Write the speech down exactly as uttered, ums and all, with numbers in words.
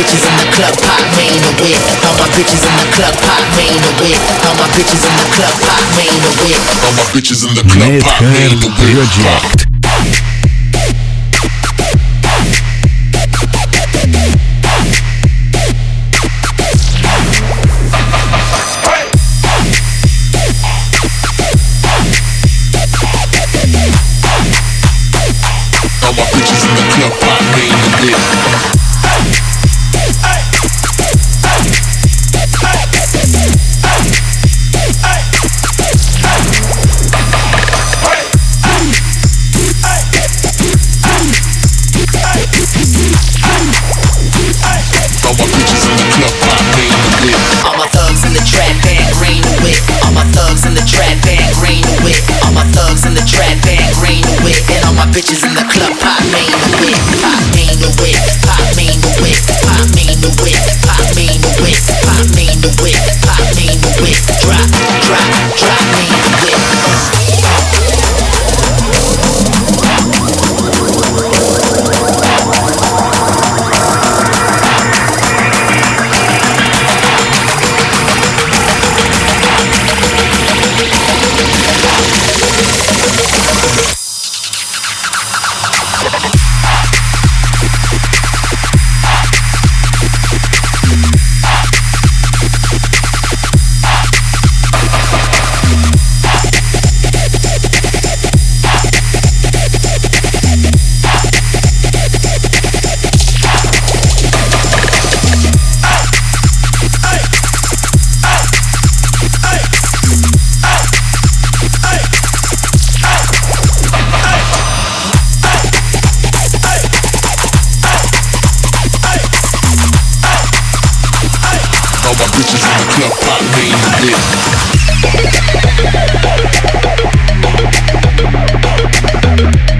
bitches in the club pop main away. All my bitches in the club pop main away. All my bitches in the club pop main away. All my bitches in the club pop main away. Project. All my bitches in the club pop main away. All my thugs in the trap bang green away. All my thugs in the trap bang green away. All my thugs in the trap bang green away. And all my bitches in the club pop main away. Pop main away. Pop main away. Pop main away. Pop main away. Pop main away. Pop main away. Drop, drop, drop main away. Bitches in the club pop main away.